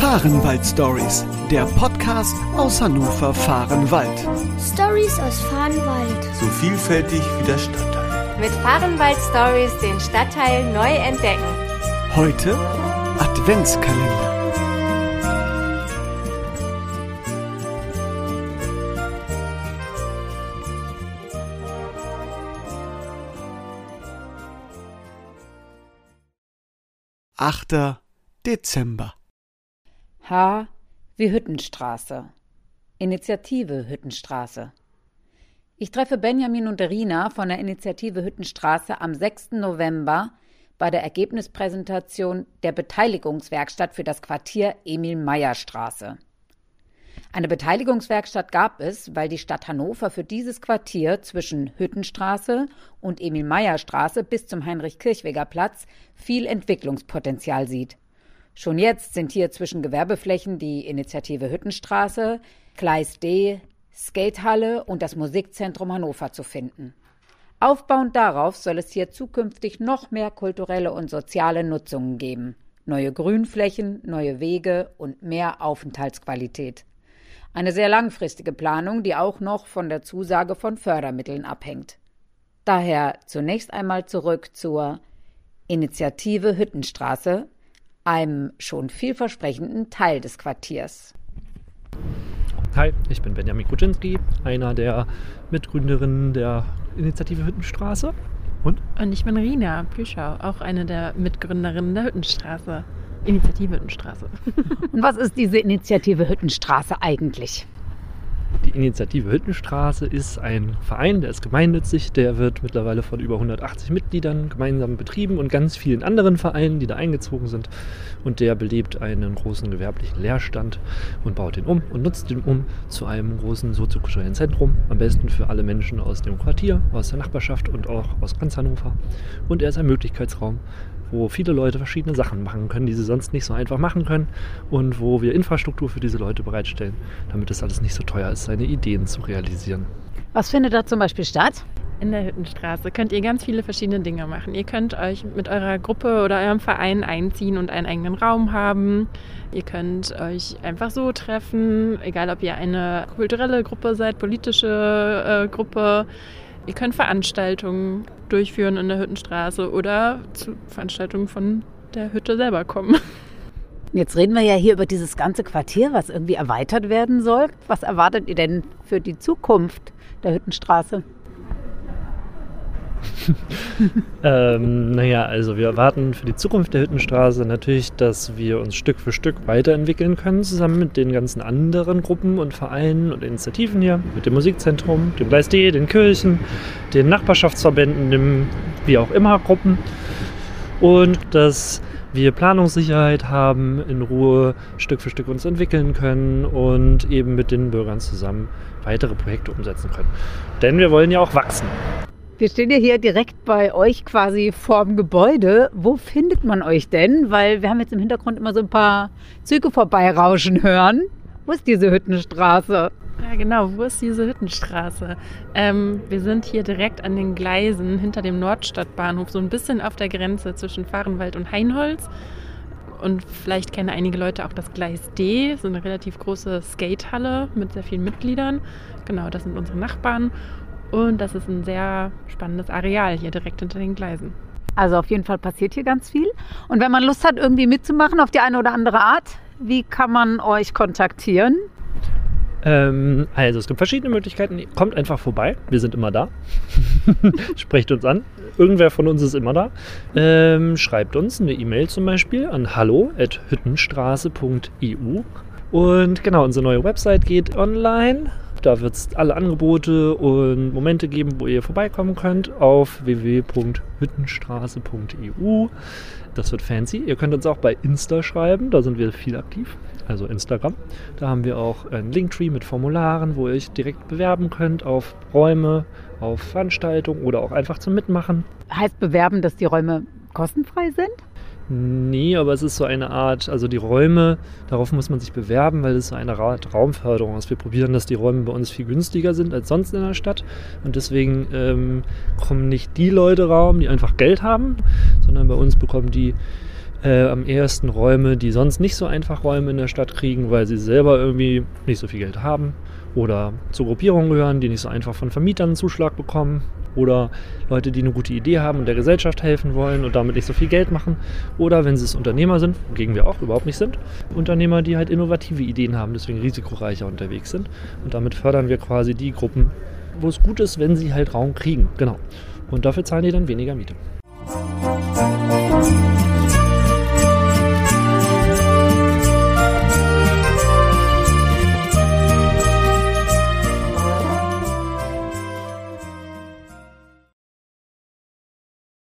Fahrenwald-Stories, der Podcast aus Hannover-Fahrenwald. Stories aus Fahrenwald. So vielfältig wie der Stadtteil. Mit Fahrenwald-Stories den Stadtteil neu entdecken. Heute Adventskalender. »8. Dezember. H wie Hüttenstraße. Initiative Hüttenstraße. Ich treffe Benjamin und Rina von der Initiative Hüttenstraße am 6. November bei der Ergebnispräsentation der Beteiligungswerkstatt für das Quartier Emil-Meyer-Straße. Eine Beteiligungswerkstatt gab es, weil die Stadt Hannover für dieses Quartier zwischen Hüttenstraße und Emil-Meyer-Straße bis zum Heinrich-Kirchweger-Platz viel Entwicklungspotenzial sieht. Schon jetzt sind hier zwischen Gewerbeflächen die Initiative Hüttenstraße, Gleis D, Skatehalle und das Musikzentrum Hannover zu finden. Aufbauend darauf soll es hier zukünftig noch mehr kulturelle und soziale Nutzungen geben. Neue Grünflächen, neue Wege und mehr Aufenthaltsqualität. Eine sehr langfristige Planung, die auch noch von der Zusage von Fördermitteln abhängt. Daher zunächst einmal zurück zur Initiative Hüttenstraße, einem schon vielversprechenden Teil des Quartiers. Hi, ich bin Benjamin Kuczynski, einer der Mitgründerinnen der Initiative Hüttenstraße. Und ich bin Rina Plüschau, auch eine der Mitgründerinnen der Hüttenstraße, Initiative Hüttenstraße. Und was ist diese Initiative Hüttenstraße eigentlich? Die Initiative Hüttenstraße ist ein Verein, der ist gemeinnützig, der wird mittlerweile von über 180 Mitgliedern gemeinsam betrieben und ganz vielen anderen Vereinen, die da eingezogen sind. Und der belebt einen großen gewerblichen Leerstand und baut den um und nutzt den um zu einem großen soziokulturellen Zentrum. Am besten für alle Menschen aus dem Quartier, aus der Nachbarschaft und auch aus ganz Hannover. Und er ist ein Möglichkeitsraum, wo viele Leute verschiedene Sachen machen können, die sie sonst nicht so einfach machen können und wo wir Infrastruktur für diese Leute bereitstellen, damit es alles nicht so teuer ist, seine Ideen zu realisieren. Was findet da zum Beispiel statt? In der Hüttenstraße könnt ihr ganz viele verschiedene Dinge machen. Ihr könnt euch mit eurer Gruppe oder eurem Verein einziehen und einen eigenen Raum haben. Ihr könnt euch einfach so treffen, egal ob ihr eine kulturelle Gruppe seid, politische Gruppe. Ihr könnt Veranstaltungen durchführen in der Hüttenstraße oder zu Veranstaltungen von der Hütte selber kommen. Jetzt reden wir ja hier über dieses ganze Quartier, was irgendwie erweitert werden soll. Was erwartet ihr denn für die Zukunft der Hüttenstraße? Also wir erwarten für die Zukunft der Hüttenstraße natürlich, dass wir uns Stück für Stück weiterentwickeln können, zusammen mit den ganzen anderen Gruppen und Vereinen und Initiativen hier, mit dem Musikzentrum, dem Gleis D, den Kirchen, den Nachbarschaftsverbänden, wie auch immer Gruppen. Und dass wir Planungssicherheit haben, in Ruhe Stück für Stück uns entwickeln können und eben mit den Bürgern zusammen weitere Projekte umsetzen können. Denn wir wollen ja auch wachsen. Wir stehen ja hier direkt bei euch quasi vorm Gebäude. Wo findet man euch denn? Weil wir haben jetzt im Hintergrund immer so ein paar Züge vorbeirauschen hören. Wo ist diese Hüttenstraße? Ja genau, wo ist diese Hüttenstraße? Wir sind hier direkt an den Gleisen hinter dem Nordstadtbahnhof, so ein bisschen auf der Grenze zwischen Fahrenwald und Hainholz. Und vielleicht kennen einige Leute auch das Gleis D, so eine relativ große Skatehalle mit sehr vielen Mitgliedern. Genau, das sind unsere Nachbarn. Und das ist ein sehr spannendes Areal hier direkt hinter den Gleisen. Also auf jeden Fall passiert hier ganz viel. Und wenn man Lust hat, irgendwie mitzumachen auf die eine oder andere Art, wie kann man euch kontaktieren? Also es gibt verschiedene Möglichkeiten. Kommt einfach vorbei. Wir sind immer da. Sprecht uns an. Irgendwer von uns ist immer da. Schreibt uns eine E-Mail zum Beispiel an hallo@hüttenstraße.eu. Und genau, unsere neue Website geht online. Da wird es alle Angebote und Momente geben, wo ihr vorbeikommen könnt auf www.hüttenstraße.eu. Das wird fancy. Ihr könnt uns auch bei Insta schreiben, da sind wir viel aktiv, also Instagram. Da haben wir auch einen Linktree mit Formularen, wo ihr euch direkt bewerben könnt auf Räume, auf Veranstaltungen oder auch einfach zum Mitmachen. Heißt bewerben, dass die Räume kostenfrei sind? Nee, aber es ist so eine Art, also die Räume, darauf muss man sich bewerben, weil es so eine Art Raumförderung ist. Wir probieren, dass die Räume bei uns viel günstiger sind als sonst in der Stadt und deswegen kommen nicht die Leute Raum, die einfach Geld haben, sondern bei uns bekommen die am ehesten Räume, die sonst nicht so einfach Räume in der Stadt kriegen, weil sie selber irgendwie nicht so viel Geld haben oder zu Gruppierungen gehören, die nicht so einfach von Vermietern einen Zuschlag bekommen oder Leute, die eine gute Idee haben und der Gesellschaft helfen wollen und damit nicht so viel Geld machen oder wenn sie es Unternehmer sind, wogegen wir auch überhaupt nicht sind, Unternehmer, die halt innovative Ideen haben, deswegen risikoreicher unterwegs sind und damit fördern wir quasi die Gruppen, wo es gut ist, wenn sie halt Raum kriegen. Genau. Und dafür zahlen die dann weniger Miete.